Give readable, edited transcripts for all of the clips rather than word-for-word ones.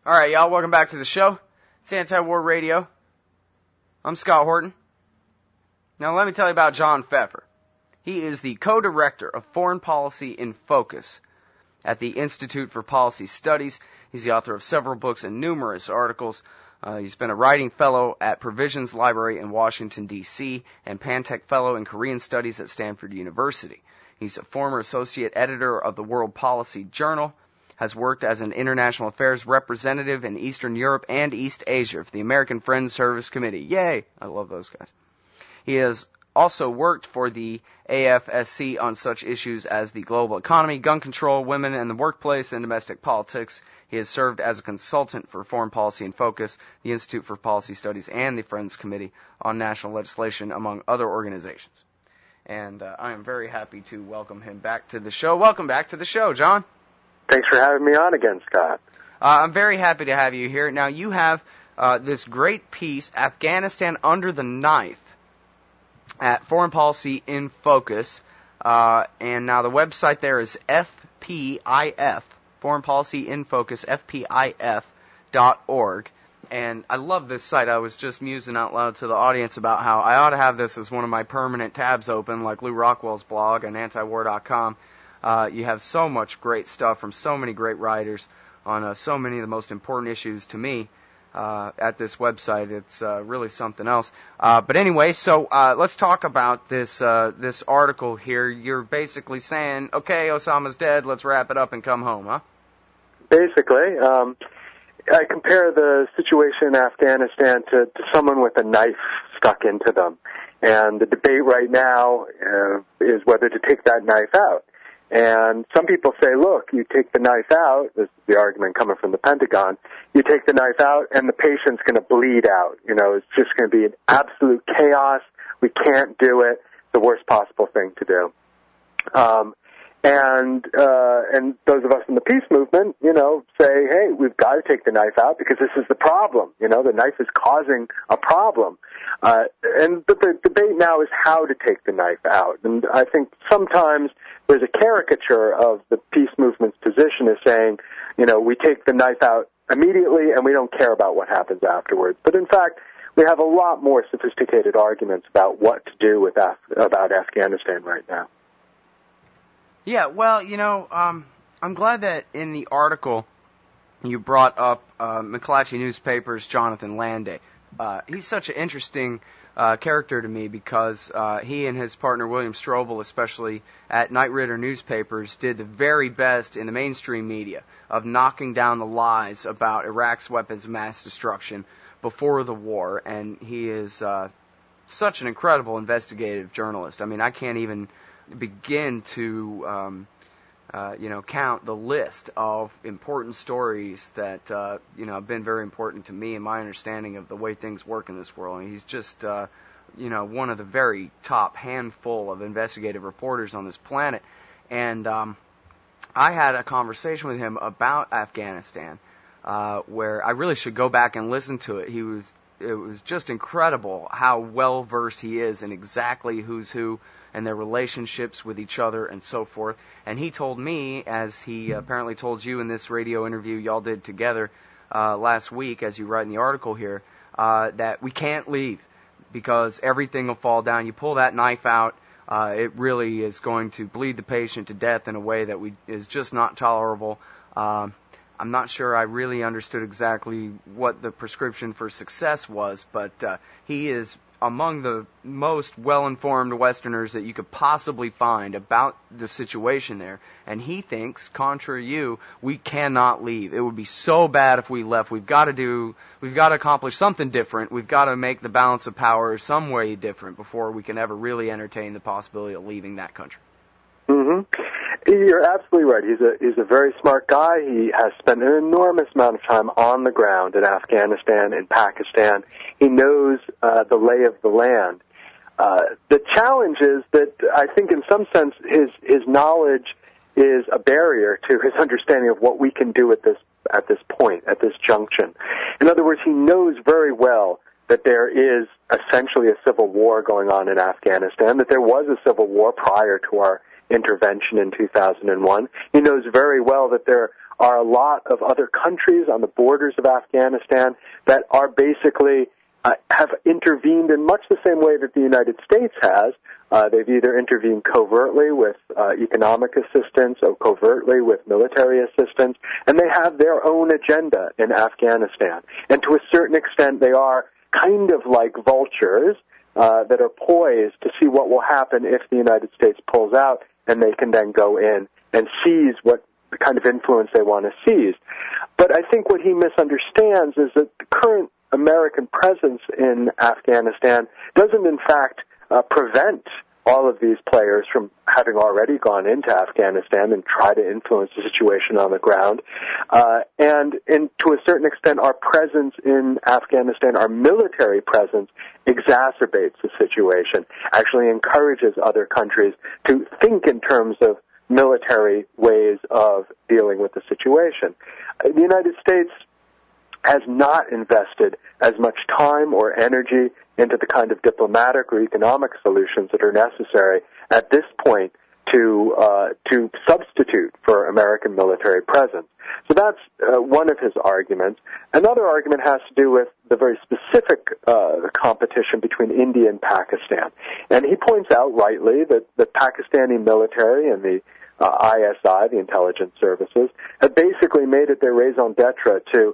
All right, y'all, welcome back to the show. It's Anti-War Radio. I'm Scott Horton. Now, let me tell you about John Pfeffer. He is the co-director of Foreign Policy in Focus at the Institute for Policy Studies. He's the author of several books and numerous articles. He's been a writing fellow at Provisions Library in Washington, D.C., and Pantech Fellow in Korean Studies at Stanford University. He's a former associate editor of the World Policy Journal, has worked as an international affairs representative in Eastern Europe and East Asia for the American Friends Service Committee. Yay! I love those guys. He has also worked for the AFSC on such issues as the global economy, gun control, women in the workplace, and domestic politics. He has served as a consultant for Foreign Policy in Focus, the Institute for Policy Studies, and the Friends Committee on National Legislation, among other organizations. And I am very happy to welcome him back to the show. Welcome back to the show, John. Thanks for having me on again, Scott. I'm very happy to have you here. Now, you have this great piece, Afghanistan Under the Knife, at Foreign Policy in Focus. And now the website there is FPIF, Foreign Policy in Focus, FPIF.org. And I love this site. I was just musing out loud to the audience about how I ought to have this as one of my permanent tabs open, like Lou Rockwell's blog and antiwar.com. You have so much great stuff from so many great writers on so many of the most important issues to me at this website. It's really something else. But anyway, so let's talk about this article here. You're basically saying, okay, Osama's dead, let's wrap it up and come home, huh? Basically. I compare the situation in Afghanistan to someone with a knife stuck into them. And the debate right now is whether to take that knife out. And some people say, look, you take the knife out, this is the argument coming from the Pentagon, you take the knife out and the patient's going to bleed out. You know, it's just going to be an absolute chaos. We can't do it. The worst possible thing to do. And those of us in the peace movement, you know, say, hey, we've got to take the knife out because this is the problem. You know, the knife is causing a problem. But the debate now is how to take the knife out. And I think sometimes there's a caricature of the peace movement's position as saying, you know, we take the knife out immediately and we don't care about what happens afterwards. But in fact, we have a lot more sophisticated arguments about what to do with about Afghanistan right now. Yeah, well, you know, I'm glad that in the article you brought up McClatchy Newspaper's Jonathan Landay. He's such an interesting character to me because he and his partner William Strobel, especially at Knight Ridder Newspapers, did the very best in the mainstream media of knocking down the lies about Iraq's weapons of mass destruction before the war, and he is such an incredible investigative journalist. I mean, I can't even begin to count the list of important stories that have been very important to me and my understanding of the way things work in this world. And he's just one of the very top handful of investigative reporters on this planet. And I had a conversation with him about Afghanistan where I really should go back and listen to it. It was just incredible how well versed he is in exactly who's who and their relationships with each other and so forth. And he told me, as he apparently told you in this radio interview y'all did together last week, as you write in the article here, that we can't leave because everything will fall down. You pull that knife out, it really is going to bleed the patient to death in a way that is just not tolerable. I'm not sure I really understood exactly what the prescription for success was, but he is among the most well-informed Westerners that you could possibly find about the situation there. And he thinks, contrary to you, we cannot leave. It would be so bad if we left. We've got to accomplish something different. We've got to make the balance of power some way different before we can ever really entertain the possibility of leaving that country. Mm-hmm. You're absolutely right. He's a very smart guy. He has spent an enormous amount of time on the ground in Afghanistan and Pakistan. He knows the lay of the land. The challenge is that I think in some sense his knowledge is a barrier to his understanding of what we can do at this point, at this junction. In other words, he knows very well that there is essentially a civil war going on in Afghanistan, that there was a civil war prior to our intervention in 2001. He knows very well that there are a lot of other countries on the borders of Afghanistan that are basically have intervened in much the same way that the United States has. They've either intervened covertly with economic assistance or covertly with military assistance, and they have their own agenda in Afghanistan. And to a certain extent, they are kind of like vultures that are poised to see what will happen if the United States pulls out, and they can then go in and seize what kind of influence they want to seize. But I think what he misunderstands is that the current American presence in Afghanistan doesn't, in fact, prevent all of these players from having already gone into Afghanistan and try to influence the situation on the ground. And to a certain extent, our presence in Afghanistan, our military presence, exacerbates the situation, actually encourages other countries to think in terms of military ways of dealing with the situation. The United States has not invested as much time or energy into the kind of diplomatic or economic solutions that are necessary at this point to substitute for American military presence. So that's one of his arguments. Another argument has to do with the very specific competition between India and Pakistan. And he points out rightly that the Pakistani military and the ISI, the intelligence services, have basically made it their raison d'etre to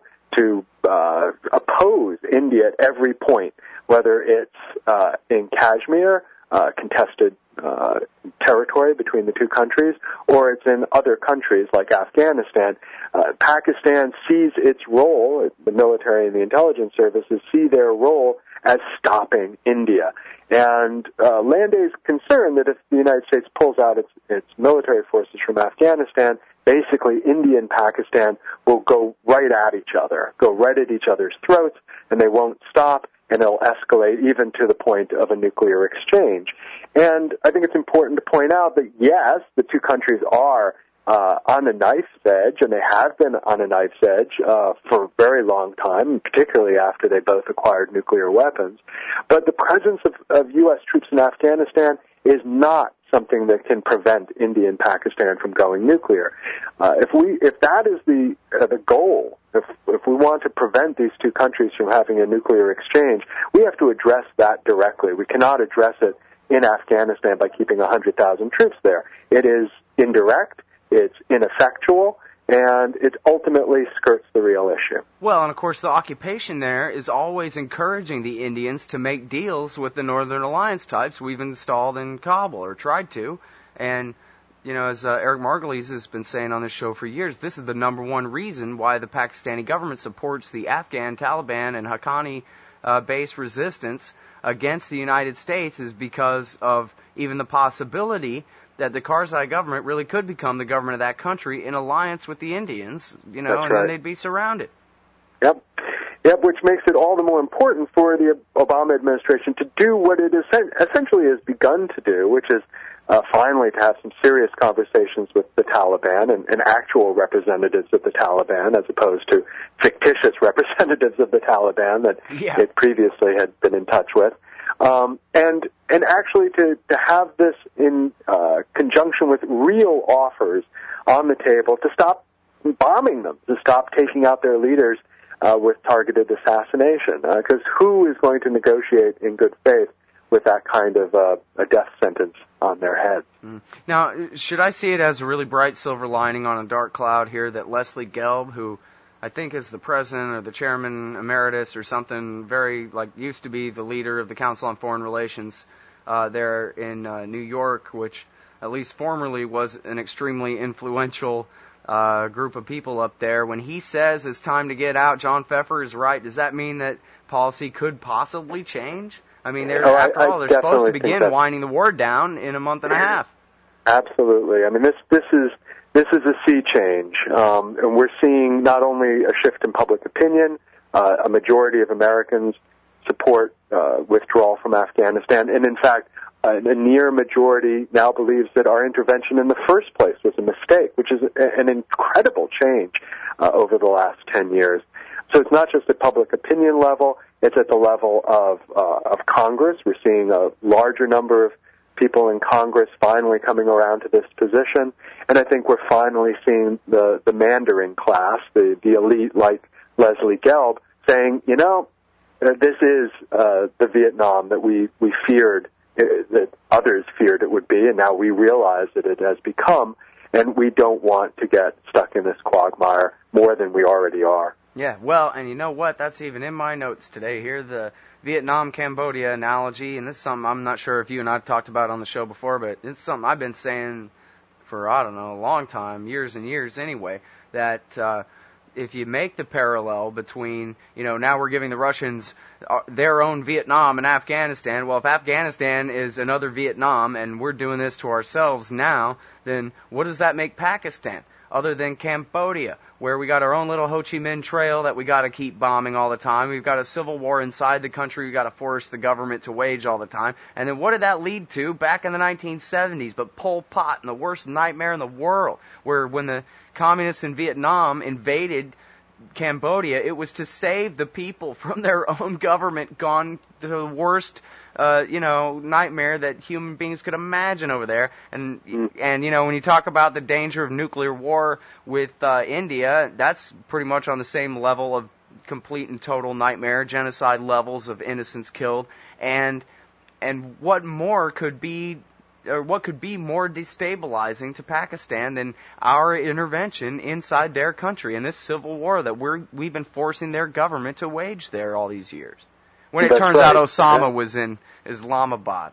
oppose India at every point, whether it's in Kashmir, contested territory between the two countries, or it's in other countries like Afghanistan. Pakistan sees its role, the military and the intelligence services see their role as stopping India. And Landay's concerned that if the United States pulls out its military forces from Afghanistan, basically India and Pakistan will go right at each other, go right at each other's throats, and they won't stop, and it'll escalate even to the point of a nuclear exchange. And I think it's important to point out that, yes, the two countries are on a knife's edge, and they have been on a knife's edge for a very long time, particularly after they both acquired nuclear weapons. But the presence of U.S. troops in Afghanistan is not something that can prevent India and Pakistan from going nuclear. If that is the goal, if we want to prevent these two countries from having a nuclear exchange, we have to address that directly. We cannot address it in Afghanistan by keeping 100,000 troops there. It is indirect, it's ineffectual, and it ultimately skirts the real issue. Well, and of course the occupation there is always encouraging the Indians to make deals with the Northern Alliance types we've installed in Kabul, or tried to. And, you know, as Eric Margulies has been saying on this show for years, this is the number one reason why the Pakistani government supports the Afghan Taliban and Haqqani-based resistance against the United States, is because of even the possibility that the Karzai government really could become the government of that country in alliance with the Indians, you know, and then they'd be surrounded. Yep, which makes it all the more important for the Obama administration to do what it essentially has begun to do, which is finally to have some serious conversations with the Taliban and actual representatives of the Taliban, as opposed to fictitious representatives of the Taliban that it previously had been in touch with. And actually to have this in conjunction with real offers on the table to stop bombing them, to stop taking out their leaders with targeted assassination. Because who is going to negotiate in good faith with that kind of a death sentence on their heads? Now, should I see it as a really bright silver lining on a dark cloud here that Leslie Gelb, who I think is the president or the chairman emeritus or something, very, used to be the leader of the Council on Foreign Relations there in New York, which at least formerly was an extremely influential group of people up there. When he says it's time to get out, John Pfeffer is right. Does that mean that policy could possibly change? I mean, after all, they're supposed to begin winding the war down in a month and a half. Absolutely. I mean, this is a sea change, and we're seeing not only a shift in public opinion, a majority of Americans support withdrawal from Afghanistan, and in fact, a near majority now believes that our intervention in the first place was a mistake, which is an incredible change over the last 10 years. So it's not just at public opinion level, it's at the level of Congress. We're seeing a larger number of people in Congress finally coming around to this position, and I think we're finally seeing the Mandarin class, the elite like Leslie Gelb, saying, this is the Vietnam that we feared, that others feared it would be, and now we realize that it has become, and we don't want to get stuck in this quagmire more than we already are. Yeah, well, and you know what? That's even in my notes today here, the Vietnam-Cambodia analogy, and this is something I'm not sure if you and I have talked about on the show before, but it's something I've been saying for, I don't know, a long time, years and years anyway, that if you make the parallel between, now we're giving the Russians their own Vietnam and Afghanistan, well, if Afghanistan is another Vietnam and we're doing this to ourselves now, then what does that make Pakistan? Other than Cambodia, where we got our own little Ho Chi Minh Trail that we got to keep bombing all the time. We've got a civil war inside the country we got to force the government to wage all the time. And then what did that lead to back in the 1970s? But Pol Pot and the worst nightmare in the world, where when the communists in Vietnam invaded Cambodia, it was to save the people from their own government gone to the worst nightmare that human beings could imagine over there. And when you talk about the danger of nuclear war with India, that's pretty much on the same level of complete and total nightmare, genocide levels of innocents killed. And what more could be, or what could be more destabilizing to Pakistan than our intervention inside their country in this civil war that we've been forcing their government to wage there all these years? When it turns out Osama was in Islamabad.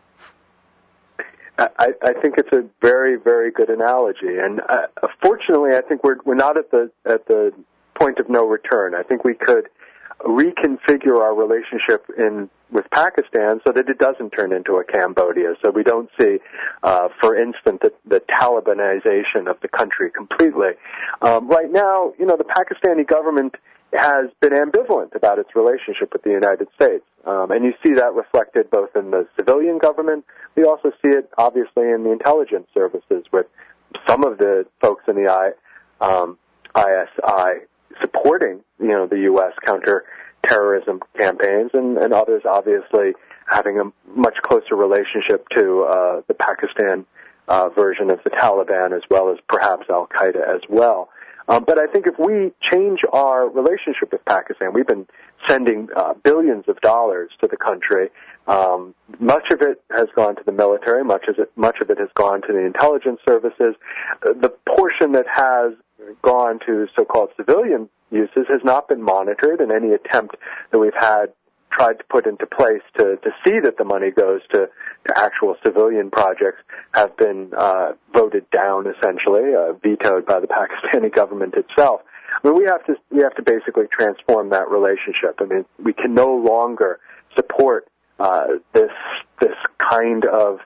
I think it's a very, very good analogy, and fortunately, I think we're not at the point of no return. I think we could reconfigure our relationship with Pakistan so that it doesn't turn into a Cambodia, so we don't see, for instance, the Talibanization of the country completely. Right now, the Pakistani government has been ambivalent about its relationship with the United States. And you see that reflected both in the civilian government. We also see it, obviously, in the intelligence services, with some of the folks in the ISI supporting, the U.S. counter-terrorism campaigns, and others, obviously, having a much closer relationship to the Pakistan version of the Taliban, as well as perhaps Al-Qaeda as well. But I think if we change our relationship with Pakistan, we've been sending billions of dollars to the country. Much of it has gone to the military. Much of it has gone to the intelligence services. The portion that has gone to so-called civilian uses has not been monitored, and any attempt that we've tried to put into place to see that the money goes to actual civilian projects have been voted down, essentially, vetoed by the Pakistani government itself. I mean, we have to basically transform that relationship. I mean, we can no longer support this kind of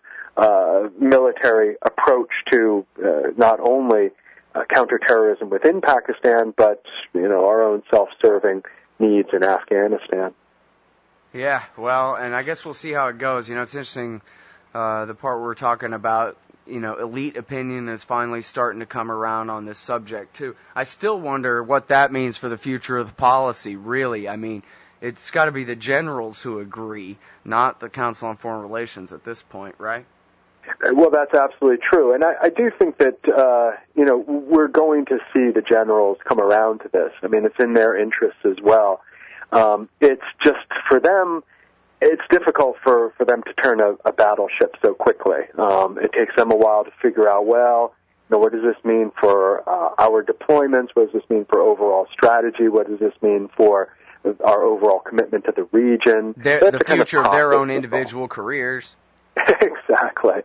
military approach to not only counterterrorism within Pakistan, but our own self-serving needs in Afghanistan. Yeah, well, and I guess we'll see how it goes. It's interesting, the part we're talking about, elite opinion is finally starting to come around on this subject, too. I still wonder what that means for the future of the policy, really. I mean, it's got to be the generals who agree, not the Council on Foreign Relations at this point, right? Well, that's absolutely true. And I do think that, we're going to see the generals come around to this. I mean, it's in their interests as well. It's just, for them, it's difficult for them to turn a battleship so quickly. It takes them a while to figure out, what does this mean for our deployments? What does this mean for overall strategy? What does this mean for our overall commitment to the region? The future of their own individual careers. Exactly.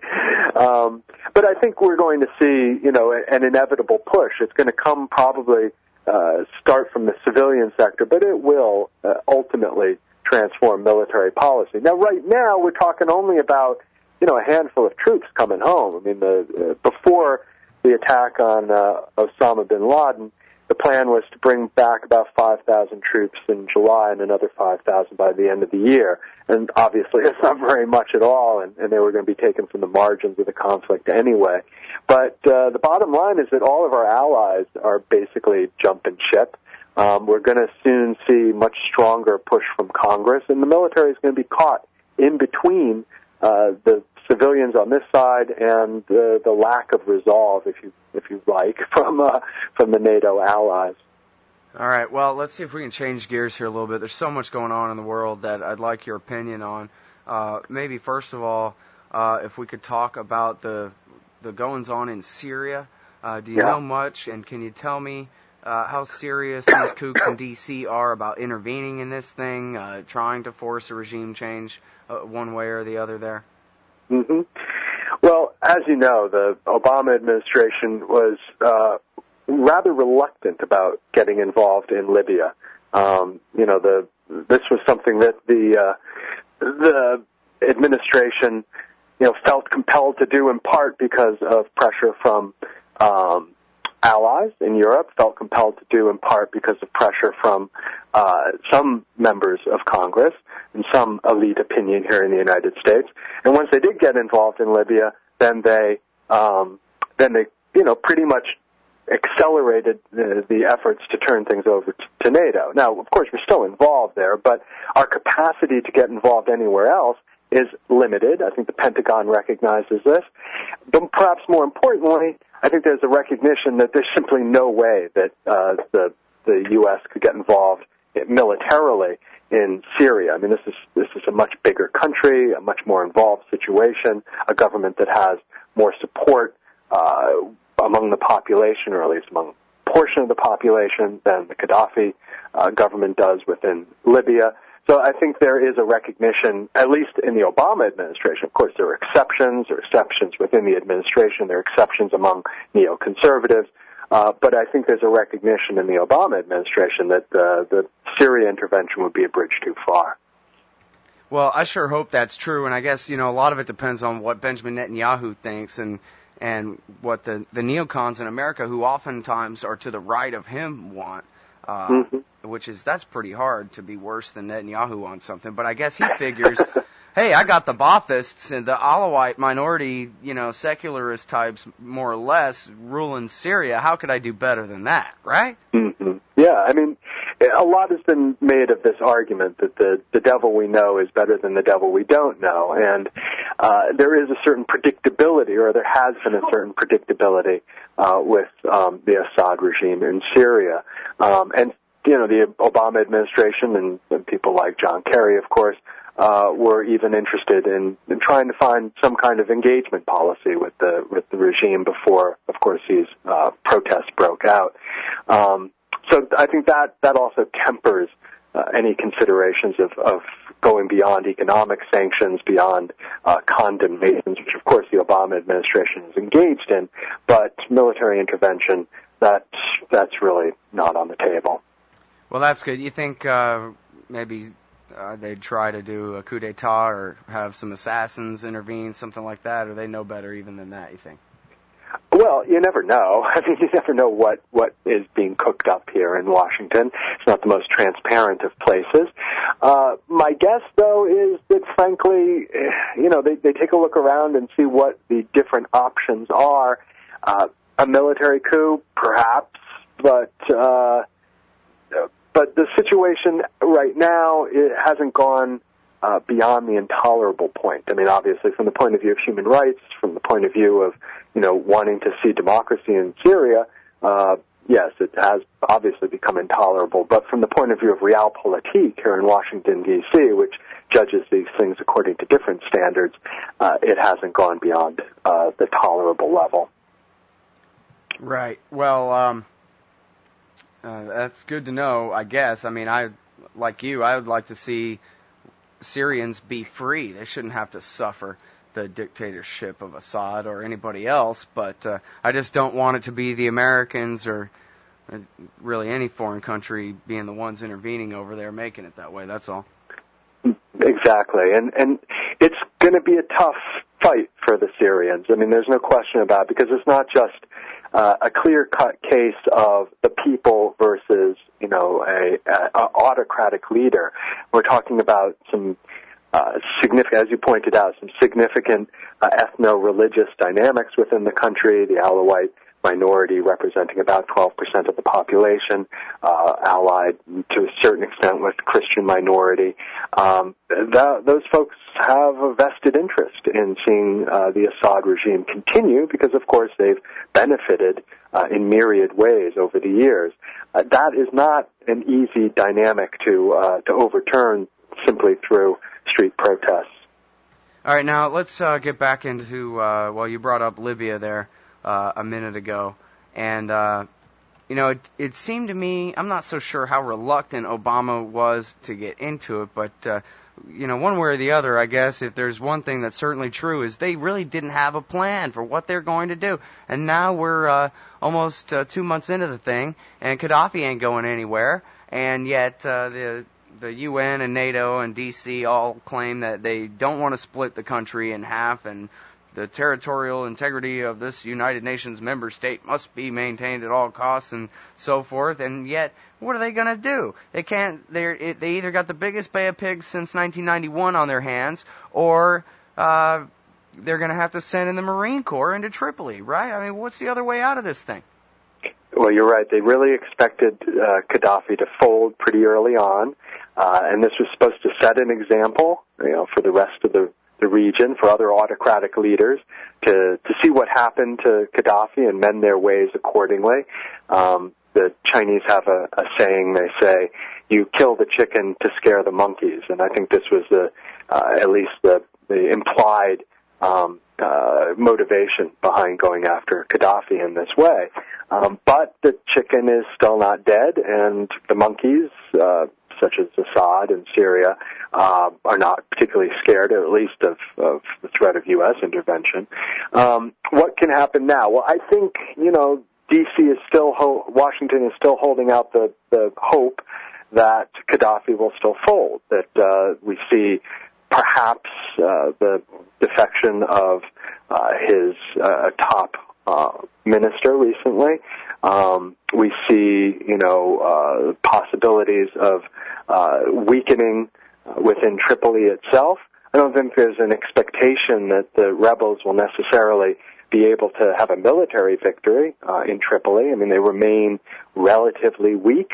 But I think we're going to see, an inevitable push. It's going to come probably start from the civilian sector, but it will ultimately transform military policy. Now, right now, we're talking only about, a handful of troops coming home. I mean, before the attack on Osama bin Laden, the plan was to bring back about 5,000 troops in July and another 5,000 by the end of the year. And obviously, it's not very much at all, and they were going to be taken from the margins of the conflict anyway. But the bottom line is that all of our allies are basically jumping ship. We're going to soon see much stronger push from Congress, and the military is going to be caught in between the civilians on this side and the lack of resolve, if you like, from the NATO allies. All right. Well, let's see if we can change gears here a little bit. There's so much going on in the world that I'd like your opinion on. Maybe first of all, if we could talk about the goings on in Syria. Do you know much, and can you tell me how serious these kooks in D.C. are about intervening in this thing, trying to force a regime change one way or the other there? Mm-hmm. Well, as you know, the Obama administration was rather reluctant about getting involved in Libya. This was something that the administration, felt compelled to do in part because of pressure from allies in Europe, felt compelled to do in part because of pressure from some members of Congress and some elite opinion here in the United States. And once they did get involved in Libya, then they pretty much accelerated the efforts to turn things over to NATO. Now, of course, we're still involved there, but our capacity to get involved anywhere else is limited. I think the Pentagon recognizes this. But perhaps more importantly, I think there's a recognition that there's simply no way that the U.S. could get involved militarily in Syria. I mean, this is a much bigger country, a much more involved situation, a government that has more support among the population, or at least among a portion of the population, than the Gaddafi government does within Libya. So I think there is a recognition, at least in the Obama administration. Of course, there are exceptions. There are exceptions within the administration. There are exceptions among neoconservatives. But I think there's a recognition in the Obama administration that the Syria intervention would be a bridge too far. Well, I sure hope that's true, and I guess, a lot of it depends on what Benjamin Netanyahu thinks and what the neocons in America, who oftentimes are to the right of him, want. That's pretty hard to be worse than Netanyahu on something. But I guess he figures, hey, I got the Baathists and the Alawite minority, secularist types, more or less, ruling Syria. How could I do better than that, right? Mm-hmm. Yeah, I mean, a lot has been made of this argument that the devil we know is better than the devil we don't know. And there is a certain predictability, or there has been a certain predictability with the Assad regime in Syria. And the Obama administration and people like John Kerry, of course, were even interested in trying to find some kind of engagement policy with the regime before, of course, these protests broke out. So I think that also tempers any considerations of going beyond economic sanctions, beyond condemnations, which, of course, the Obama administration is engaged in, but military intervention, that's really not on the table. Well, that's good. You think maybe they'd try to do a coup d'etat or have some assassins intervene, something like that, or they know better even than that, you think? Well, you never know. I mean, you never know what is being cooked up here in Washington. It's not the most transparent of places. My guess, though, is that, frankly, they take a look around and see what the different options are. A military coup, perhaps, but the situation right now, it hasn't gone beyond the intolerable point. I mean, obviously, from the point of view of human rights, from the point of view of, wanting to see democracy in Syria, yes, it has obviously become intolerable. But from the point of view of realpolitik here in Washington, D.C., which judges these things according to different standards, it hasn't gone beyond the tolerable level. Right. Well, that's good to know, I guess. I mean, I would like to see Syrians be free. They shouldn't have to suffer the dictatorship of Assad or anybody else, but I just don't want it to be the Americans or really any foreign country being the ones intervening over there, making it that way. That's all. Exactly. And it's going to be a tough fight for the Syrians. I mean, there's no question about it, because it's not just a clear-cut case of the people versus, a autocratic leader. We're talking about some significant, as you pointed out, some significant ethno-religious dynamics within the country. The Alawite minority representing about 12% of the population, allied to a certain extent with Christian minority. Those folks have a vested interest in seeing the Assad regime continue because, of course, they've benefited in myriad ways over the years. That is not an easy dynamic to overturn simply through street protests. All right, now let's get back into, you brought up Libya there a minute ago, and, it seemed to me, I'm not so sure how reluctant Obama was to get into it, but, one way or the other, I guess, if there's one thing that's certainly true, is they really didn't have a plan for what they're going to do. And now we're almost 2 months into the thing, and Gaddafi ain't going anywhere, and yet the UN and NATO and D.C. all claim that they don't want to split the country in half, and the territorial integrity of this United Nations member state must be maintained at all costs and so forth. And yet, what are they going to do? They can't. They either got the biggest Bay of Pigs since 1991 on their hands, or they're going to have to send in the Marine Corps into Tripoli, right? I mean, what's the other way out of this thing? Well, you're right. They really expected Gaddafi to fold pretty early on, and this was supposed to set an example, for the rest of the region, for other autocratic leaders, to see what happened to Gaddafi and mend their ways accordingly. The Chinese have a saying. They say, "You kill the chicken to scare the monkeys," and I think this was at least the implied motivation behind going after Gaddafi in this way. But the chicken is still not dead, and the monkeys, such as Assad in Syria, are not particularly scared, at least of the threat of U.S. intervention. What can happen now? Well, I think, D.C. is still, Washington is still holding out the hope that Gaddafi will still fold, that we see perhaps the defection of his top minister recently. We see, possibilities of weakening within Tripoli itself. I don't think there's an expectation that the rebels will necessarily be able to have a military victory in Tripoli. I mean, they remain relatively weak,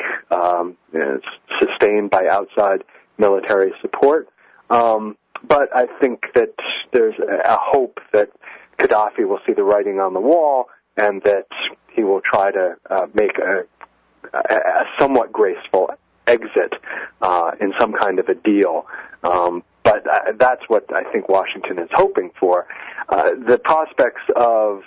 sustained by outside military support. But I think that there's a hope that Gaddafi will see the writing on the wall and that he will try to make a somewhat graceful exit in some kind of a deal. But that's what I think Washington is hoping for. The prospects of,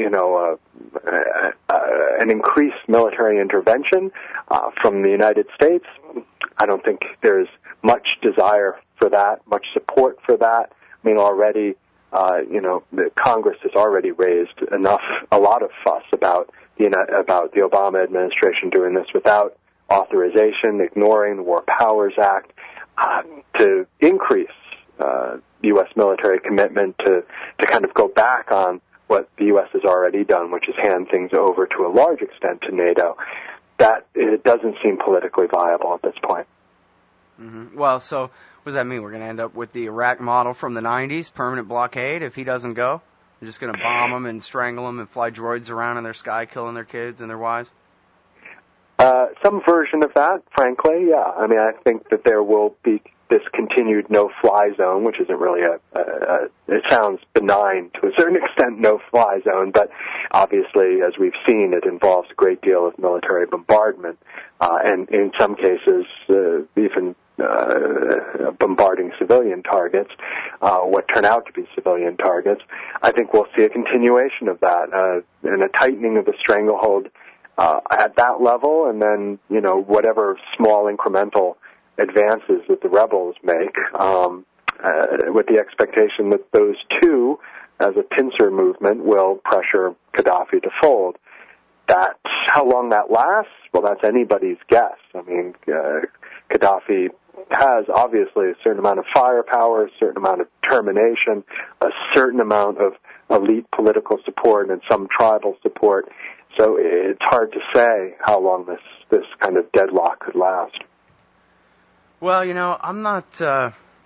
an increased military intervention from the United States, I don't think there's much desire for that, much support for that. I mean, already, the Congress has already raised a lot of fuss about the Obama administration doing this without authorization, ignoring the War Powers Act, to increase U.S. military commitment to kind of go back on what the U.S. has already done, which is hand things over to a large extent to NATO. That it doesn't seem politically viable at this point. Mm-hmm. Well, so what does that mean? We're going to end up with the Iraq model from the 90s, permanent blockade, if he doesn't go? We're just going to bomb them and strangle them and fly droids around in their sky, killing their kids and their wives? Some version of that, frankly, yeah. I mean, I think that there will be this continued no-fly zone, which isn't really it sounds benign to a certain extent, no-fly zone, but obviously, as we've seen, it involves a great deal of military bombardment, and in some cases, even bombarding civilian targets, what turn out to be civilian targets. I think we'll see a continuation of that, and a tightening of the stranglehold at that level, and then, whatever small incremental advances that the rebels make, with the expectation that those two, as a pincer movement, will pressure Gaddafi to fold. How long that lasts, well, that's anybody's guess. I mean, Gaddafi has obviously a certain amount of firepower, a certain amount of determination, a certain amount of elite political support and some tribal support. So it's hard to say how long this kind of deadlock could last. Well, I'm not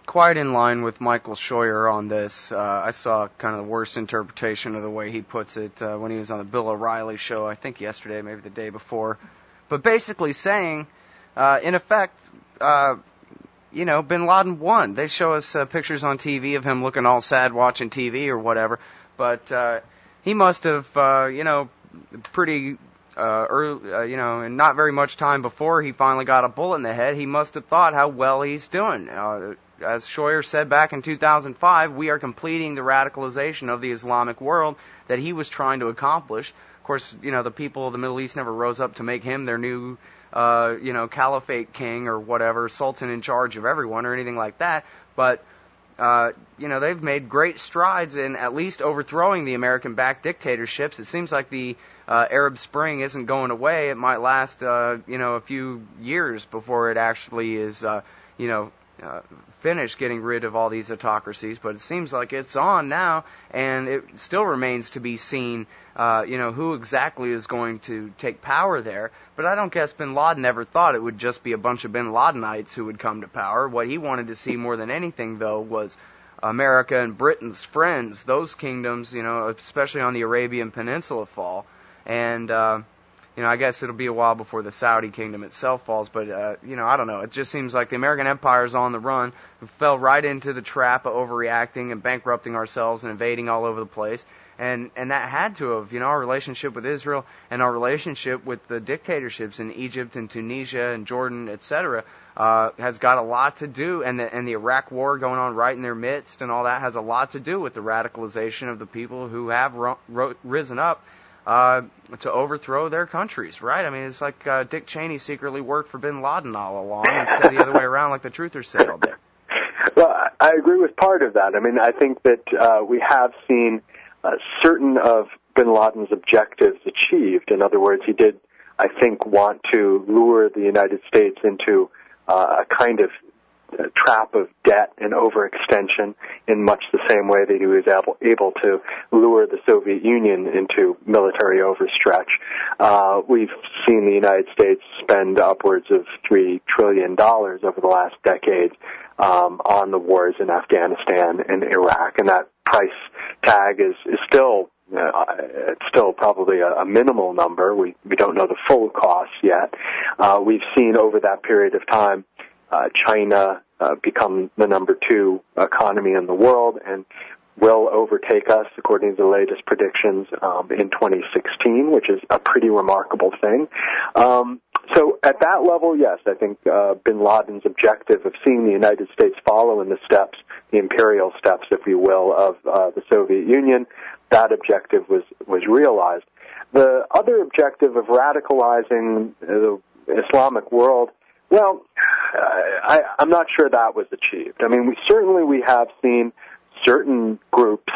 quite in line with Michael Scheuer on this. I saw kind of the worst interpretation of the way he puts it when he was on the Bill O'Reilly show, I think yesterday, maybe the day before. But basically saying, in effect, bin Laden won. They show us pictures on TV of him looking all sad watching TV or whatever. But he must have, pretty early, and not very much time before he finally got a bullet in the head, he must have thought how well he's doing. As Scheuer said back in 2005, we are completing the radicalization of the Islamic world that he was trying to accomplish. Of course, the people of the Middle East never rose up to make him their new, caliphate king or whatever, sultan in charge of everyone or anything like that. But, they've made great strides in at least overthrowing the American-backed dictatorships. It seems like the Arab Spring isn't going away. It might last, a few years before it actually is, finished getting rid of all these autocracies, but it seems like it's on now, and it still remains to be seen, who exactly is going to take power there. But I don't guess bin Laden ever thought it would just be a bunch of bin Ladenites who would come to power. What he wanted to see more than anything, though, was America and Britain's friends, those kingdoms, especially on the Arabian Peninsula, fall. And, I guess it'll be a while before the Saudi kingdom itself falls, but, I don't know. It just seems like the American empire's on the run. We fell right into the trap of overreacting and bankrupting ourselves and invading all over the place. And that had to have, our relationship with Israel and our relationship with the dictatorships in Egypt and Tunisia and Jordan, etc., has got a lot to do, and the Iraq war going on right in their midst and all that has a lot to do with the radicalization of the people who have risen up to overthrow their countries, right? I mean, it's like Dick Cheney secretly worked for bin Laden all along instead of the other way around like the truthers say all day. Well, I agree with part of that. I mean, I think that we have seen certain of bin Laden's objectives achieved. In other words, he did, I think, want to lure the United States into a kind of trap of debt and overextension in much the same way that he was able to lure the Soviet Union into military overstretch. We've seen the United States spend upwards of $3 trillion over the last decade on the wars in Afghanistan and Iraq, and that price tag is still it's still probably a minimal number. We don't know the full cost yet. We've seen over that period of time China become the number 2 economy in the world and will overtake us, according to the latest predictions, in 2016, which is a pretty remarkable thing. So at that level, yes, I think bin Laden's objective of seeing the United States follow in the steps, the imperial steps, if you will, of the Soviet Union, that objective was realized. The other objective of radicalizing the Islamic world, well, I'm not sure that was achieved. I mean, we have seen certain groups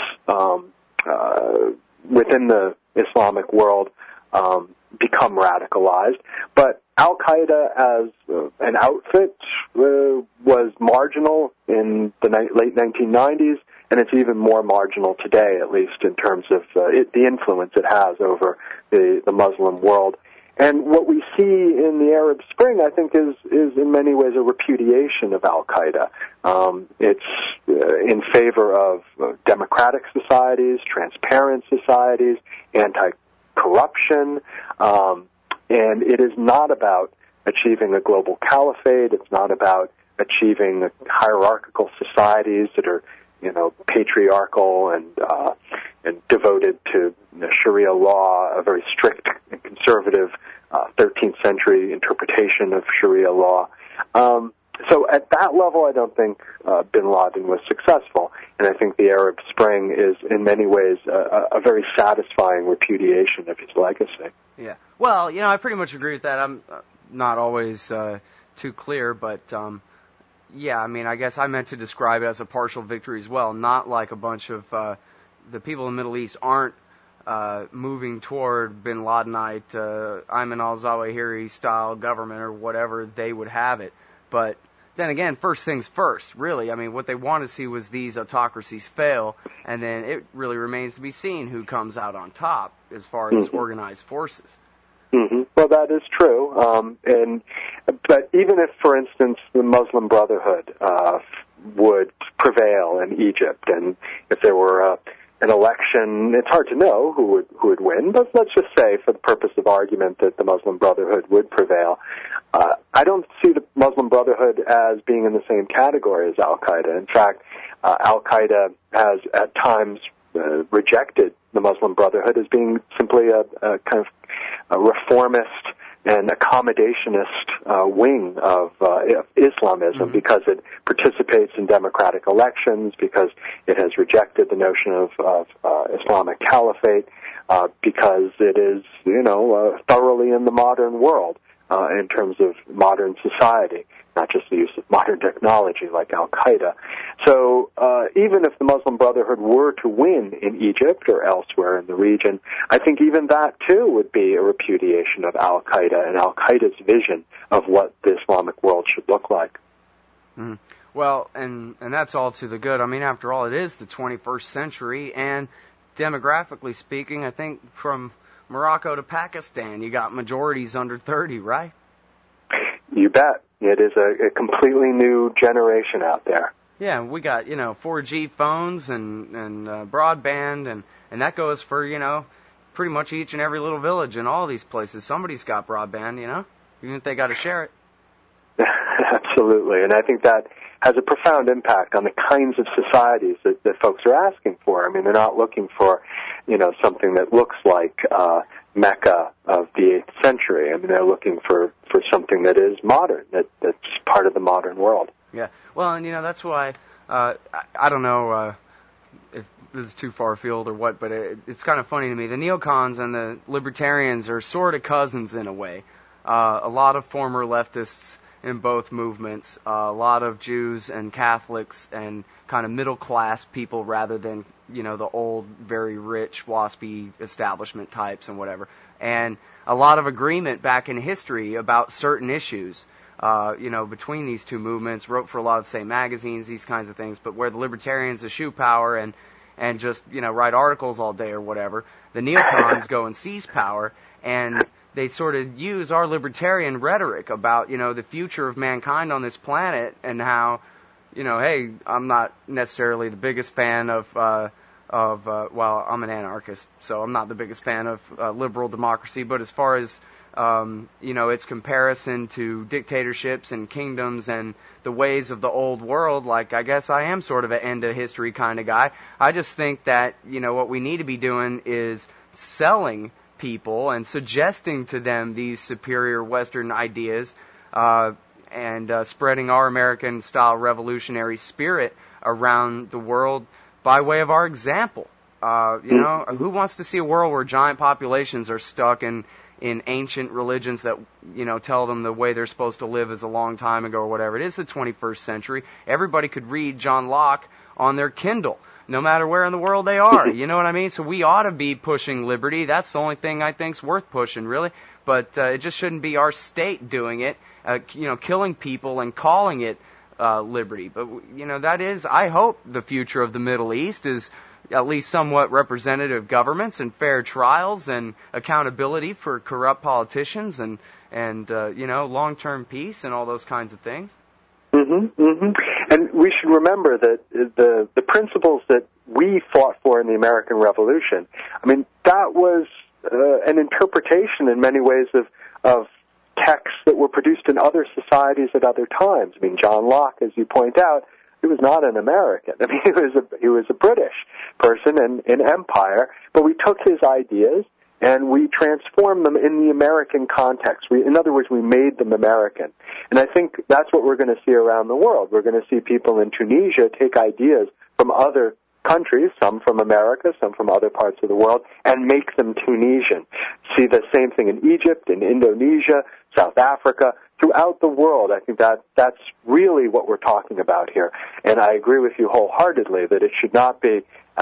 within the Islamic world become radicalized, but Al-Qaeda as an outfit was marginal in the late 1990s, and it's even more marginal today, at least in terms of the influence it has over the Muslim world. And what we see in the Arab Spring, I think, is in many ways a repudiation of Al-Qaeda. It's in favor of democratic societies, transparent societies, anti-corruption, and it is not about achieving a global caliphate. It's not about achieving hierarchical societies that are, patriarchal and devoted to Sharia law, a very strict and conservative 13th century interpretation of Sharia law. So at that level, I don't think bin Laden was successful, and I think the Arab Spring is in many ways a very satisfying repudiation of his legacy. Yeah. Well, I pretty much agree with that. I'm not always too clear, but yeah, I mean, I guess I meant to describe it as a partial victory as well, not like a bunch of the people in the Middle East aren't moving toward bin Ladenite, Ayman al-Zawahiri style government or whatever they would have it. But then again, first things first, really. I mean, what they want to see was these autocracies fail, and then it really remains to be seen who comes out on top as far as organized forces. Mm-hmm. Well, that is true. But even if, for instance, the Muslim Brotherhood would prevail in Egypt, and if there were an election, it's hard to know who would win, but let's just say, for the purpose of argument, that the Muslim Brotherhood would prevail. I don't see the Muslim Brotherhood as being in the same category as Al-Qaeda. In fact, Al-Qaeda has at times rejected the Muslim Brotherhood as being simply a kind of a reformist and accommodationist wing of Islamism, because it participates in democratic elections, because it has rejected the notion of Islamic caliphate, because it is, thoroughly in the modern world in terms of modern society, not just the use of modern technology like Al-Qaeda. So even if the Muslim Brotherhood were to win in Egypt or elsewhere in the region, I think even that, too, would be a repudiation of Al-Qaeda and Al-Qaeda's vision of what the Islamic world should look like. Mm. Well, and that's all to the good. I mean, after all, it is the 21st century, and demographically speaking, I think from Morocco to Pakistan, you got majorities under 30, right? You bet. It is a completely new generation out there. Yeah, we got, 4G phones and broadband, and that goes for, pretty much each and every little village in all these places. Somebody's got broadband, even if they got to share it. Absolutely, and I think that has a profound impact on the kinds of societies that folks are asking for. I mean, they're not looking for, something that looks like Mecca of the 8th century. I mean, they're looking for something that is modern, that's part of the modern world. Yeah, well, and that's why, I don't know if this is too far afield or what, but it's kind of funny to me. The neocons and the libertarians are sort of cousins in a way. A lot of former leftists in both movements, a lot of Jews and Catholics and kind of middle-class people rather than, the old, very rich, waspy establishment types and whatever. And a lot of agreement back in history about certain issues, between these two movements, wrote for a lot of the same magazines, these kinds of things, but where the libertarians eschew power and just, write articles all day or whatever, the neocons go and seize power, and they sort of use our libertarian rhetoric about, the future of mankind on this planet and how, hey, I'm not necessarily the biggest fan of I'm an anarchist, so I'm not the biggest fan of liberal democracy, but as far as, its comparison to dictatorships and kingdoms and the ways of the old world, like, I guess I am sort of an end of history kind of guy. I just think that, what we need to be doing is selling people and suggesting to them these superior Western ideas, and spreading our American-style revolutionary spirit around the world by way of our example. Who wants to see a world where giant populations are stuck in ancient religions that, tell them the way they're supposed to live is a long time ago or whatever? It is the 21st century. Everybody could read John Locke on their Kindle, no matter where in the world they are. You know what I mean? So we ought to be pushing liberty. That's the only thing I think's worth pushing, really. But it just shouldn't be our state doing it, killing people and calling it liberty. But, that is, I hope, the future of the Middle East is at least somewhat representative governments and fair trials and accountability for corrupt politicians and long-term peace and all those kinds of things. Mm-hmm, mm-hmm. And we should remember that the principles that we fought for in the American Revolution, I mean, that was an interpretation in many ways of texts that were produced in other societies at other times. I mean, John Locke, as you point out, he was not an American. I mean, he was a British person in empire, but we took his ideas and we transformed them in the American context. In other words, we made them American. And I think that's what we're going to see around the world. We're going to see people in Tunisia take ideas from other countries, some from America, some from other parts of the world, and make them Tunisian. See the same thing in Egypt, in Indonesia, South Africa, throughout the world. I think that's really what we're talking about here. And I agree with you wholeheartedly that it should not be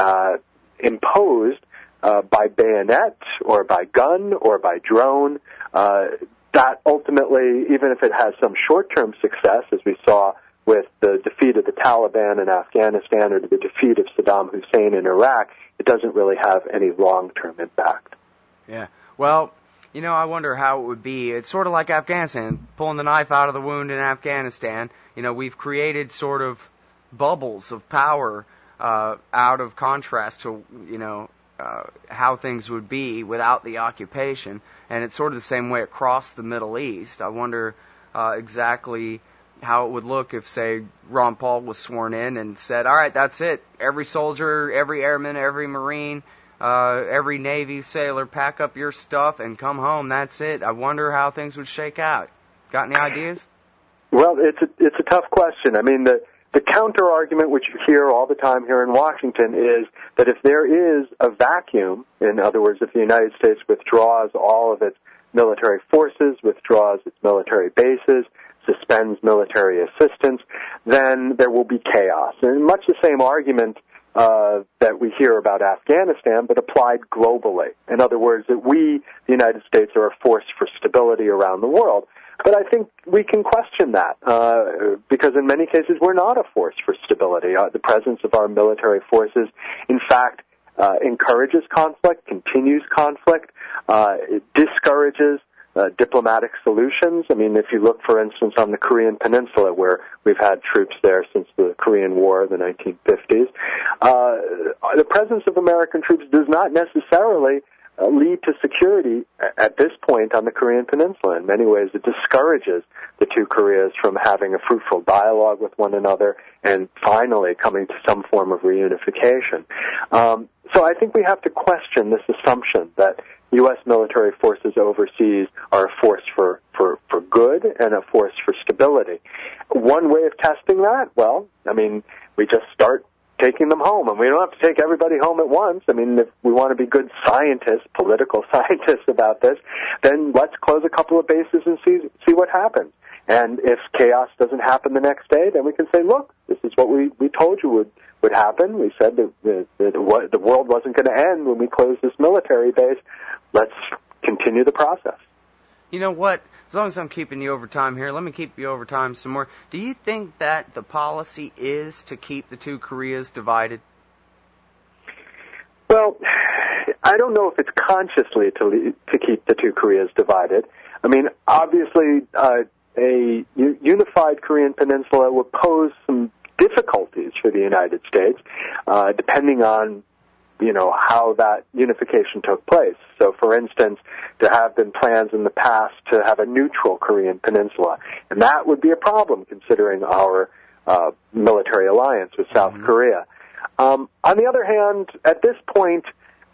imposed by bayonet or by gun or by drone. That ultimately, even if it has some short-term success, as we saw with the defeat of the Taliban in Afghanistan or the defeat of Saddam Hussein in Iraq, it doesn't really have any long-term impact. Yeah. Well, I wonder how it would be. It's sort of like Afghanistan, pulling the knife out of the wound in Afghanistan. We've created sort of bubbles of power out of contrast to, how things would be without the occupation. And it's sort of the same way across the Middle East. I wonder exactly how it would look if, say, Ron Paul was sworn in and said, all right, that's it. Every soldier, every airman, every Marine, every Navy sailor, pack up your stuff and come home. That's it. I wonder how things would shake out. Got any ideas? Well, it's a tough question. I mean, the counter argument, which you hear all the time here in Washington, is that if there is a vacuum, in other words, if the United States withdraws all of its military forces, withdraws its military bases, suspends military assistance, then there will be chaos. And much the same argument that we hear about Afghanistan, but applied globally. In other words, that we, the United States, are a force for stability around the world. But I think we can question that because in many cases we're not a force for stability. The presence of our military forces, in fact, encourages conflict, continues conflict, it discourages diplomatic solutions. I mean, if you look, for instance, on the Korean Peninsula, where we've had troops there since the Korean War, the 1950s, the presence of American troops does not necessarily lead to security at this point on the Korean Peninsula. In many ways, it discourages the two Koreas from having a fruitful dialogue with one another and finally coming to some form of reunification. So I think we have to question this assumption that U.S. military forces overseas are a force for good and a force for stability. One way of testing that, well, I mean, we just start taking them home, and we don't have to take everybody home at once. I mean, if we want to be good scientists, political scientists about this, then let's close a couple of bases and see what happens. And if chaos doesn't happen the next day, then we can say, look, this is what we told you would happen. We said that the world wasn't going to end when we closed this military base. Let's continue the process. You know what? As long as I'm keeping you over time here, let me keep you over time some more. Do you think that the policy is to keep the two Koreas divided? Well, I don't know if it's consciously to keep the two Koreas divided. I mean, obviously, a unified Korean peninsula would pose some difficulties for the United States, depending on how that unification took place. So, for instance, there have been plans in the past to have a neutral Korean peninsula, and that would be a problem considering our military alliance with South Korea. On the other hand, at this point,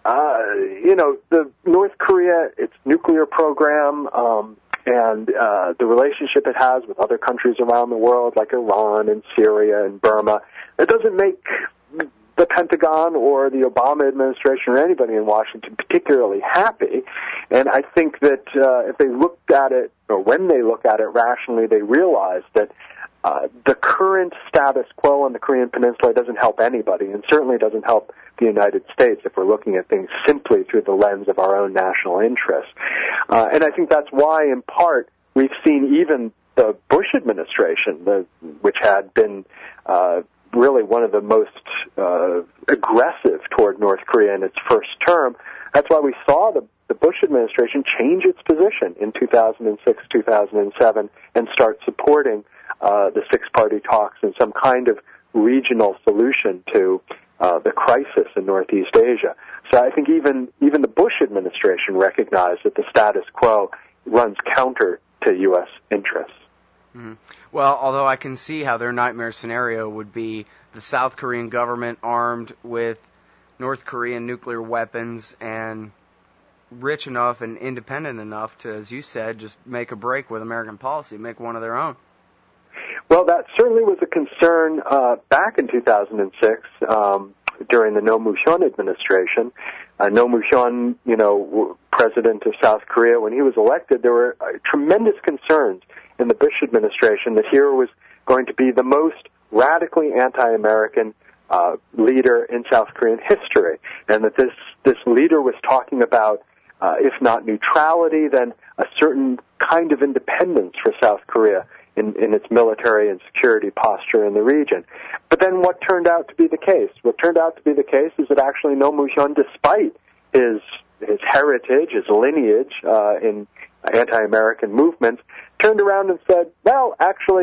the North Korea, its nuclear program, and the relationship it has with other countries around the world, like Iran and Syria and Burma, it doesn't make the Pentagon or the Obama administration or anybody in Washington particularly happy. And I think that if they looked at it, or when they look at it rationally, they realize that the current status quo on the Korean Peninsula doesn't help anybody, and certainly doesn't help the United States if we're looking at things simply through the lens of our own national interests. And I think that's why, in part, we've seen even the Bush administration, which had been really one of the most aggressive toward North Korea in its first term. That's why we saw the Bush administration change its position in 2006, 2007, and start supporting the six-party talks and some kind of regional solution to the crisis in Northeast Asia. So I think even the Bush administration recognized that the status quo runs counter to U.S. interests. Mm-hmm. Well, although I can see how their nightmare scenario would be the South Korean government armed with North Korean nuclear weapons and rich enough and independent enough to, as you said, just make a break with American policy, make one of their own. Well, that certainly was a concern back in 2006 during the Roh Moo-hyun administration. Roh Moo-hyun, president of South Korea, when he was elected, there were tremendous concerns in the Bush administration that here was going to be the most radically anti-American leader in South Korean history, and that this leader was talking about, if not neutrality, then a certain kind of independence for South Korea in its military and security posture in the region. But then what turned out to be the case? What turned out to be the case is that actually Roh Moo-hyun, despite his heritage, his lineage in anti-American movements, turned around and said, well, actually,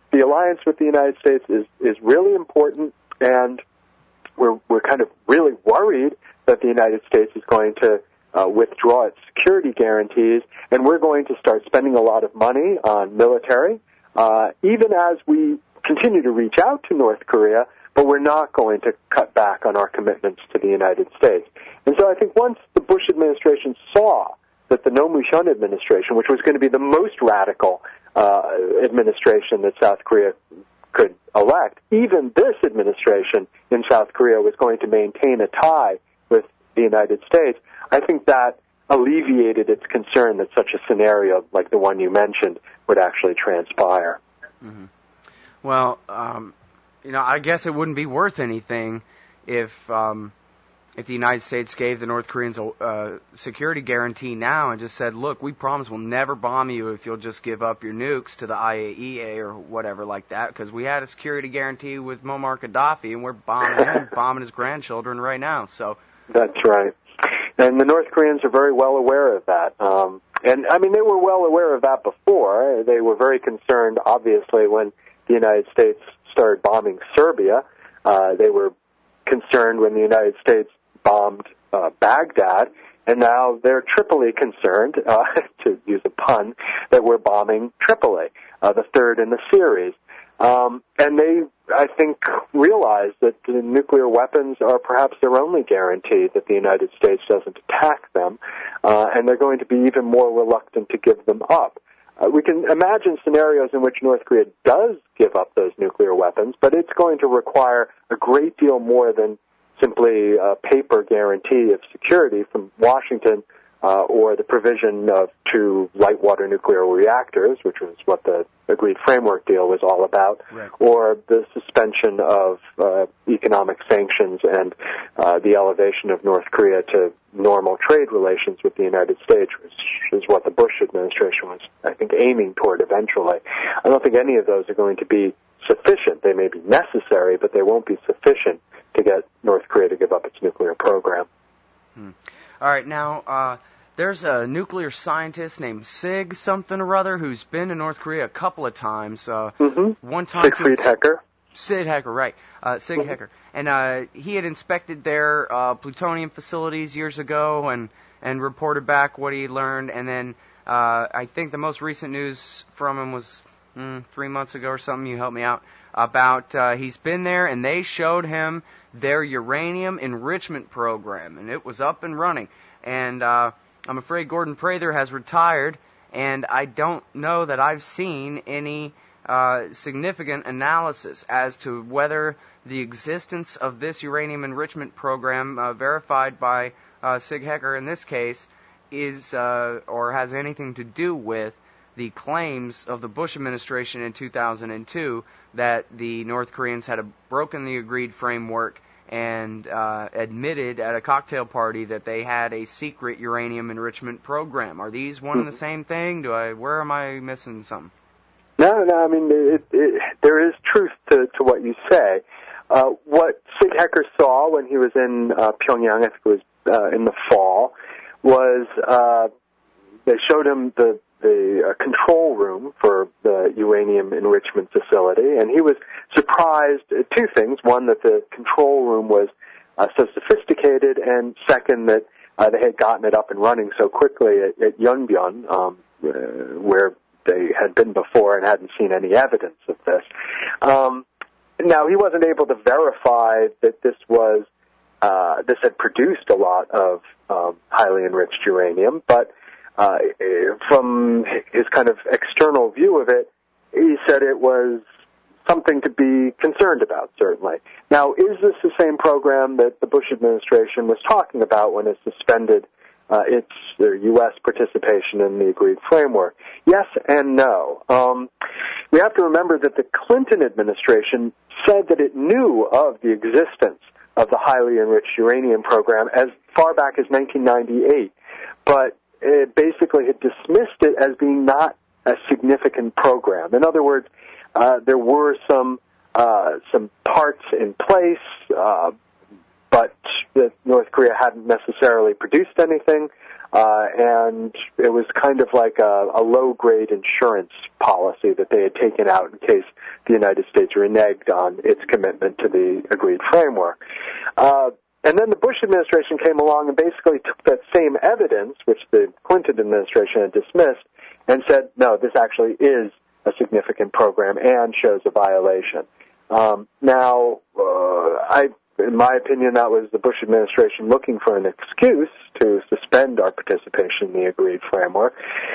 the alliance with the United States is really important, and we're kind of really worried that the United States is going to withdraw its security guarantees, and we're going to start spending a lot of money on military, even as we continue to reach out to North Korea, but we're not going to cut back on our commitments to the United States. And so I think once the Bush administration saw that the Roh Moo-hyun administration, which was going to be the most radical administration that South Korea could elect, even this administration in South Korea was going to maintain a tie with the United States, I think that alleviated its concern that such a scenario like the one you mentioned would actually transpire. Mm-hmm. Well, I guess it wouldn't be worth anything if the United States gave the North Koreans a security guarantee now and just said, look, we promise we'll never bomb you if you'll just give up your nukes to the IAEA or whatever like that, because we had a security guarantee with Muammar Gaddafi, and we're bombing him, bombing his grandchildren right now. So that's right. And the North Koreans are very well aware of that. And, I mean, they were well aware of that before. They were very concerned, obviously, when the United States started bombing Serbia. They were concerned when the United States bombed Baghdad, and now they're triply concerned, to use a pun, that we're bombing Tripoli, the third in the series. And they, I think, realize that the nuclear weapons are perhaps their only guarantee that the United States doesn't attack them, and they're going to be even more reluctant to give them up. We can imagine scenarios in which North Korea does give up those nuclear weapons, but it's going to require a great deal more than simply a paper guarantee of security from Washington, or the provision of 2 light water nuclear reactors, which was what the agreed framework deal was all about, right, or the suspension of economic sanctions and the elevation of North Korea to normal trade relations with the United States, which is what the Bush administration was, I think, aiming toward eventually. I don't think any of those are going to be sufficient. They may be necessary, but they won't be sufficient to get North Korea to give up its nuclear program. All right, now, there's a nuclear scientist named Sig something or other who's been to North Korea a couple of times. One time Siegfried Hecker. Sid Hecker, right. Sig Hecker. And he had inspected their plutonium facilities years ago and reported back what he learned. And then I think the most recent news from him was 3 months ago or something. You helped me out. About he's been there, and they showed him their uranium enrichment program, and it was up and running. And I'm afraid Gordon Prather has retired, and I don't know that I've seen any significant analysis as to whether the existence of this uranium enrichment program, verified by Sig Hecker in this case, is or has anything to do with the claims of the Bush administration in 2002 that the North Koreans had broken the agreed framework and admitted at a cocktail party that they had a secret uranium enrichment program. Are these one and the same thing? Where am I missing something? No, I mean, there is truth to what you say. What Sig Hecker saw when he was in Pyongyang, I think it was in the fall, was they showed him the control room for the uranium enrichment facility, and he was surprised at 2 things. One, that the control room was so sophisticated, and second, that they had gotten it up and running so quickly at Yongbyon, where they had been before and hadn't seen any evidence of this. Now, he wasn't able to verify that this had produced a lot of highly enriched uranium, but from his kind of external view of it, he said it was something to be concerned about, certainly. Now, is this the same program that the Bush administration was talking about when it suspended its U.S. participation in the agreed framework? Yes and no. We have to remember that the Clinton administration said that it knew of the existence of the highly enriched uranium program as far back as 1998, but it basically had dismissed it as being not a significant program. In other words, there were some parts in place, but that North Korea hadn't necessarily produced anything, and it was kind of like a low-grade insurance policy that they had taken out in case the United States reneged on its commitment to the agreed framework. And then the Bush administration came along and basically took that same evidence, which the Clinton administration had dismissed, and said, no, this actually is a significant program and shows a violation. In my opinion, that was the Bush administration looking for an excuse to suspend our participation in the agreed framework.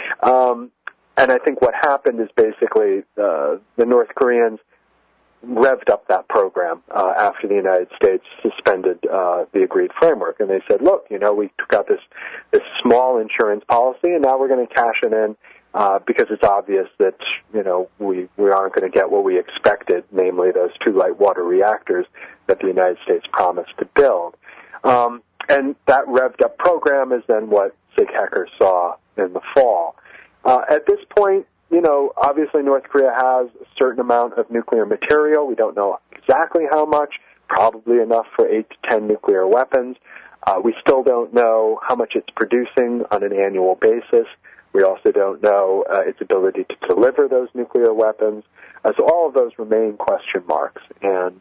And I think what happened is basically the North Koreans revved up that program after the United States suspended the agreed framework. And they said, look, we took out this small insurance policy, and now we're going to cash it in because it's obvious that, we aren't going to get what we expected, namely those 2 light water reactors that the United States promised to build. And that revved up program is then what Sig Hecker saw in the fall. At this point, obviously North Korea has a certain amount of nuclear material. We don't know exactly how much, probably enough for 8 to 10 nuclear weapons. We still don't know how much it's producing on an annual basis. We also don't know its ability to deliver those nuclear weapons. So all of those remain question marks. And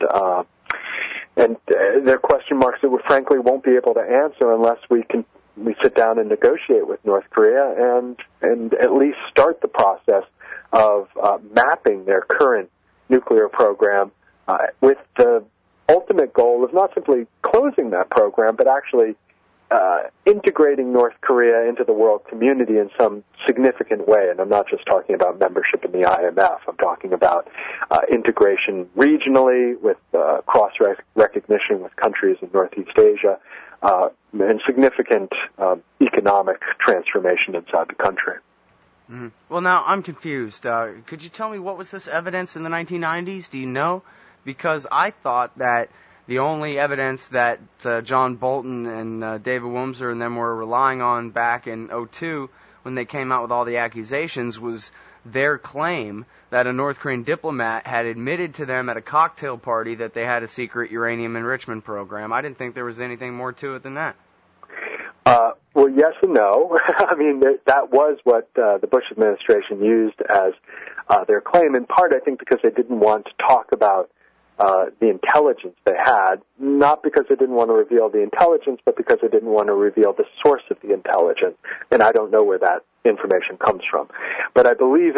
they're question marks that we frankly won't be able to answer unless we sit down and negotiate with North Korea and at least start the process of mapping their current nuclear program with the ultimate goal of not simply closing that program, but actually integrating North Korea into the world community in some significant way. And I'm not just talking about membership in the IMF. I'm talking about integration regionally with cross-recognition with countries in Northeast Asia and significant economic transformation inside the country. Mm-hmm. Well, now I'm confused. Could you tell me what was this evidence in the 1990s? Do you know? Because I thought that the only evidence that John Bolton and David Wimser and them were relying on back in 2002 when they came out with all the accusations was their claim that a North Korean diplomat had admitted to them at a cocktail party that they had a secret uranium enrichment program. I didn't think there was anything more to it than that. Well, yes and no. I mean, that was what the Bush administration used as their claim, in part, I think, because they didn't want to talk about the intelligence they had, not because they didn't want to reveal the intelligence, but because they didn't want to reveal the source of the intelligence. And I don't know where that information comes from. But I believe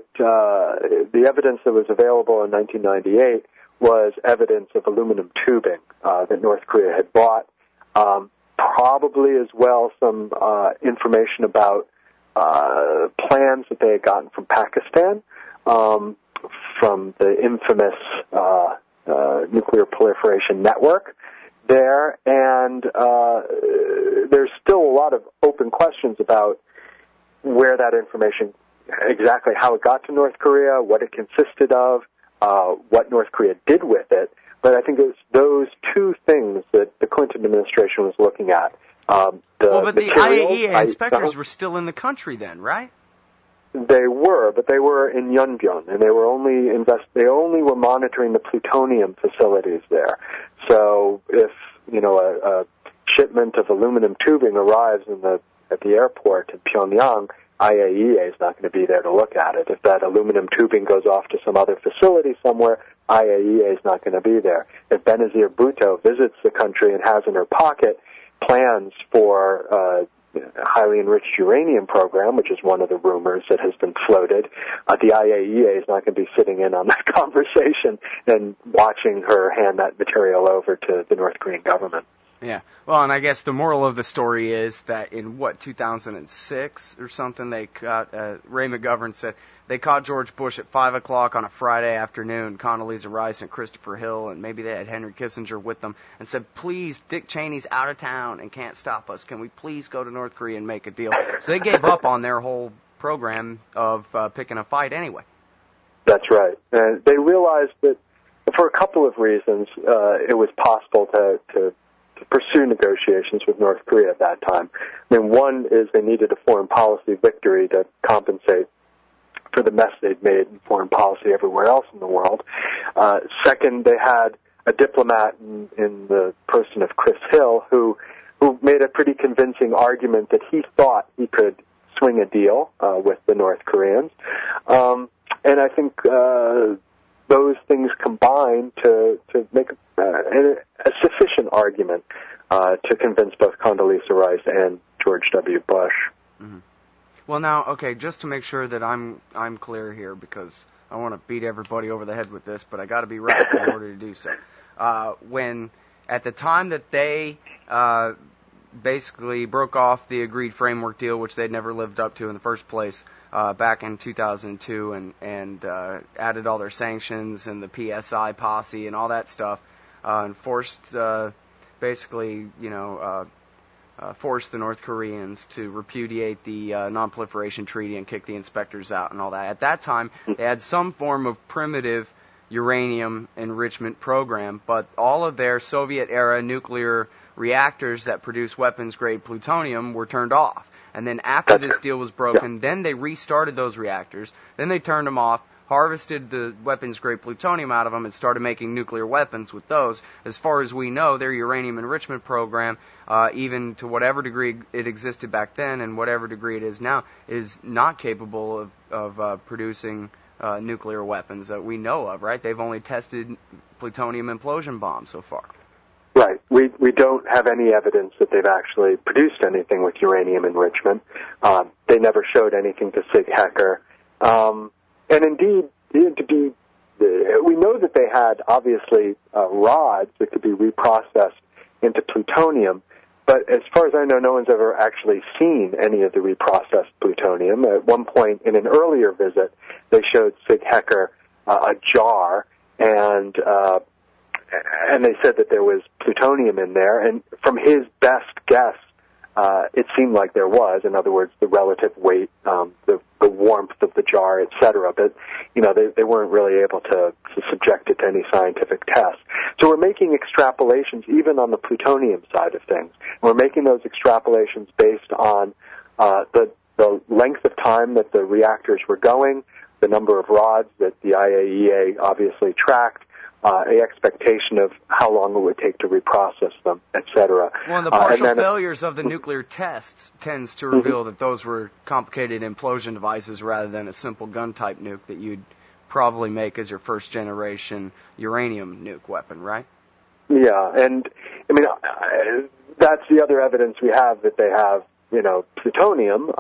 the evidence that was available in 1998 was evidence of aluminum tubing that North Korea had bought. Probably as well some information about plans that they had gotten from Pakistan, from the infamous nuclear proliferation network there, and there's still a lot of open questions about where that information, exactly how it got to North Korea, what it consisted of, what North Korea did with it. But I think it's those 2 things that the Clinton administration was looking at. But the IAEA inspectors were still in the country then, right? They were, but they were in Yongbyon, and they were only were monitoring the plutonium facilities there. So if a shipment of aluminum tubing arrives at the airport in Pyongyang, IAEA is not going to be there to look at it. If that aluminum tubing goes off to some other facility somewhere, IAEA is not going to be there. If Benazir Bhutto visits the country and has in her pocket plans for a highly enriched uranium program, which is one of the rumors that has been floated, the IAEA is not going to be sitting in on that conversation and watching her hand that material over to the North Korean government. Yeah. Well, and I guess the moral of the story is that in 2006 or something, they caught, Ray McGovern said, they caught George Bush at 5 o'clock on a Friday afternoon, Condoleezza Rice and Christopher Hill, and maybe they had Henry Kissinger with them, and said, please, Dick Cheney's out of town and can't stop us. Can we please go to North Korea and make a deal? So they gave up on their whole program of picking a fight anyway. That's right. And they realized that for a couple of reasons, it was possible to pursue negotiations with North Korea at that time. I mean, one is they needed a foreign policy victory to compensate for the mess they'd made in foreign policy everywhere else in the world. Second, they had a diplomat in the person of Chris Hill, who made a pretty convincing argument that he thought he could swing a deal with the North Koreans. And I think those things combine to make a sufficient argument to convince both Condoleezza Rice and George W. Bush. Mm-hmm. Well, now, okay, just to make sure that I'm clear here, because I want to beat everybody over the head with this, but I got to be right in order to do so. When at the time that they basically broke off the agreed framework deal, which they'd never lived up to in the first place, back in 2002, and added all their sanctions and the PSI posse and all that stuff, and forced basically, forced the North Koreans to repudiate the Non-Proliferation Treaty and kick the inspectors out and all that. At that time, they had some form of primitive uranium enrichment program, but all of their Soviet-era nuclear reactors that produce weapons-grade plutonium were turned off. And then after this deal was broken, then they restarted those reactors, then they turned them off, harvested the weapons-grade plutonium out of them, and started making nuclear weapons with those. As far as we know, their uranium enrichment program, even to whatever degree it existed back then and whatever degree it is now, is not capable of producing nuclear weapons that we know of, right? They've only tested plutonium implosion bombs so far. Right. We don't have any evidence that they've actually produced anything with uranium enrichment. They never showed anything to Sig Hecker. And indeed, we know that they had, obviously, rods that could be reprocessed into plutonium, but as far as I know, no one's ever actually seen any of the reprocessed plutonium. At one point, in an earlier visit, they showed Sig Hecker a jar, and they said that there was plutonium in there, and from his best guess, it seemed like there was. In other words, the relative weight, the warmth of the jar, etc. But they weren't really able to subject it to any scientific test. So we're making extrapolations even on the plutonium side of things. We're making those extrapolations based on the length of time that the reactors were going, the number of rods that the IAEA obviously tracked, the expectation of how long it would take to reprocess them, etc. Well, and the partial failures of the nuclear tests tends to reveal that those were complicated implosion devices rather than a simple gun-type nuke that you'd probably make as your first-generation uranium nuke weapon, right? Yeah, and, I mean, that's the other evidence we have that they have, plutonium,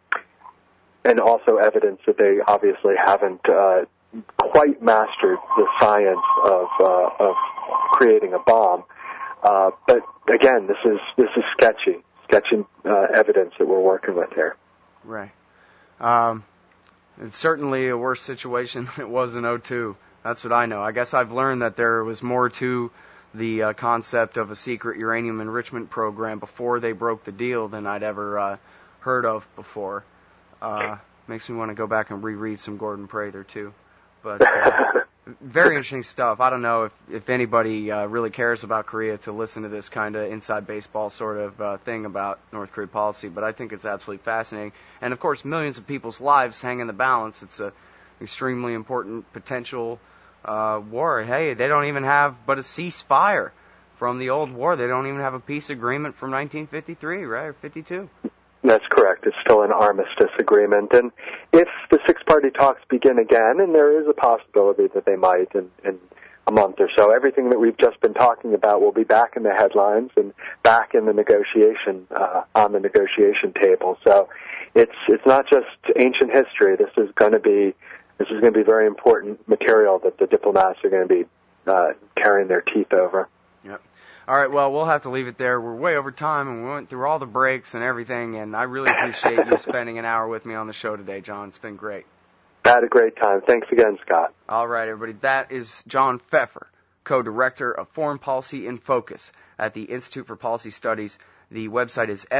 and also evidence that they obviously haven't quite mastered the science of creating a bomb. But again, this is sketchy evidence that we're working with here. Right. It's certainly a worse situation than it was in 2002. That's what I know. I guess I've learned that there was more to the concept of a secret uranium enrichment program before they broke the deal than I'd ever heard of before. Makes me want to go back and reread some Gordon Prather, too. But very interesting stuff. I don't know if anybody really cares about Korea to listen to this kind of inside baseball sort of thing about North Korea policy, but I think it's absolutely fascinating. And, of course, millions of people's lives hang in the balance. It's an extremely important potential war. Hey, they don't even have but a ceasefire from the old war. They don't even have a peace agreement from 1953, right, or 52. That's correct. It's still an armistice agreement. And if the six-party talks begin again, and there is a possibility that they might in a month or so, everything that we've just been talking about will be back in the headlines and back in the negotiation, on the negotiation table. So it's not just ancient history. This is going to be very important material that the diplomats are going to be carrying their teeth over. Yep. All right, well, we'll have to leave it there. We're way over time, and we went through all the breaks and everything, and I really appreciate you spending an hour with me on the show today, John. It's been great. I had a great time. Thanks again, Scott. All right, everybody. That is John Pfeffer, co-director of Foreign Policy in Focus at the Institute for Policy Studies. The website is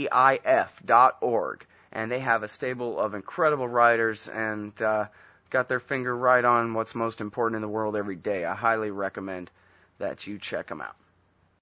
fpif.org, and they have a stable of incredible writers and got their finger right on what's most important in the world every day. I highly recommend that you check them out.